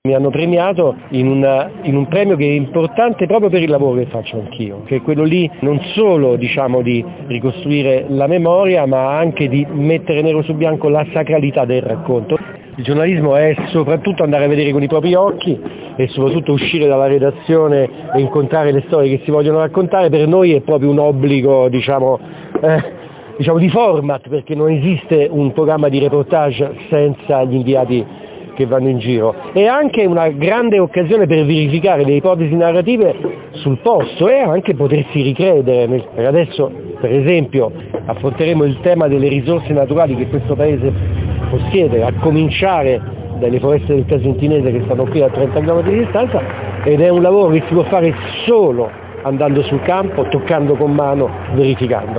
Mi hanno premiato in un premio che è importante proprio per il lavoro che faccio anch'io, che è quello lì non solo di ricostruire la memoria, ma anche di mettere nero su bianco la sacralità del racconto. Il giornalismo è soprattutto andare a vedere con i propri occhi e soprattutto uscire dalla redazione e incontrare le storie che si vogliono raccontare. Per noi è proprio un obbligo di format, perché non esiste un programma di reportage senza gli inviati che vanno in giro. È anche una grande occasione per verificare le ipotesi narrative sul posto e anche potersi ricredere. Adesso, per esempio, affronteremo il tema delle risorse naturali che questo paese possiede, a cominciare dalle foreste del Casentinese che stanno qui a 30 km di distanza, ed è un lavoro che si può fare solo andando sul campo, toccando con mano, verificando.